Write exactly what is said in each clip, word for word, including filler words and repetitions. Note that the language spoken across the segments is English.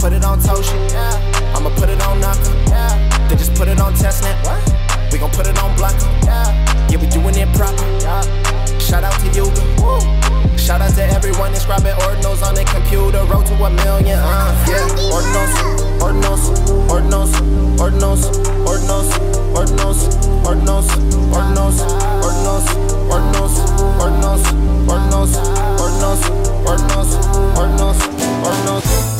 put it on Toshi. Yeah. I'ma put it on Naka. Yeah. Then just put it on testnet. What? We gon' put it on Blanco. Yeah. Yeah, we doing it proper. Yeah. Shout out to Yuga. Woo. Shout out to everyone that's grabbing ordinals on their computer. Road to a million. Uh, yeah. Ordinals, ordinals, ordinals, ordinals, ordinals, ordinals, ordinals, ordinals, ordinals, ordinals, ordinals, ordinals, ordinals, ordinals, ordinals, ordinals.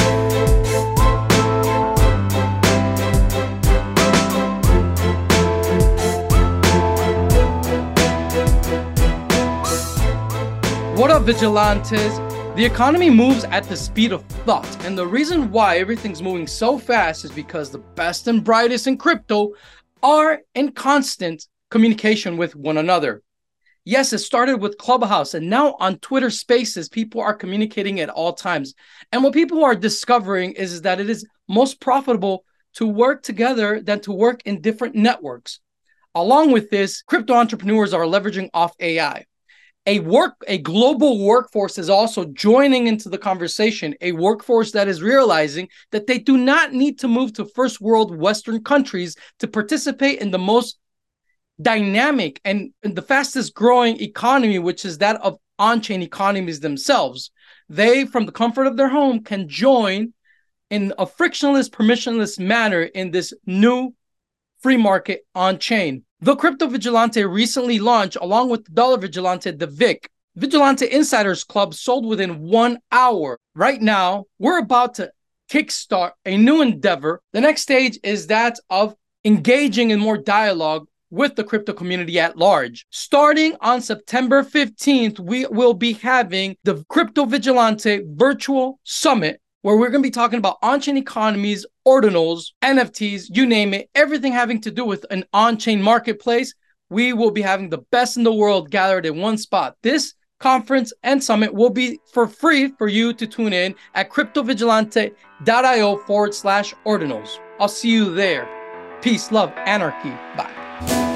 What up, Vigilantes? The economy moves at the speed of thought, and the reason why everything's moving so fast is because the best and brightest in crypto are in constant communication with one another. Yes, it started with Clubhouse, and now on Twitter Spaces, people are communicating at all times. And what people are discovering is, is that it is most profitable to work together than to work in different networks. Along with this, crypto entrepreneurs are leveraging off A I. A work, a global workforce is also joining into the conversation, a workforce that is realizing that they do not need to move to first world Western countries to participate in the most dynamic and the fastest growing economy, which is that of on-chain economies themselves. They, from the comfort of their home, can join in a frictionless, permissionless manner in this new free market on-chain. The Crypto Vigilante recently launched, along with the Dollar Vigilante, the V I C. Vigilante Insiders Club sold within one hour. Right now, we're about to kickstart a new endeavor. The next stage is that of engaging in more dialogue with the crypto community at large. Starting on September fifteenth, we will be having the Crypto Vigilante Virtual Summit, where we're going to be talking about on-chain economies, ordinals, N F Ts, you name it, everything having to do with an on-chain marketplace. We will be having the best in the world gathered in one spot. This conference and summit will be for free for you to tune in at cryptovigilante.io forward slash ordinals. I'll see you there. Peace, love, anarchy. Bye.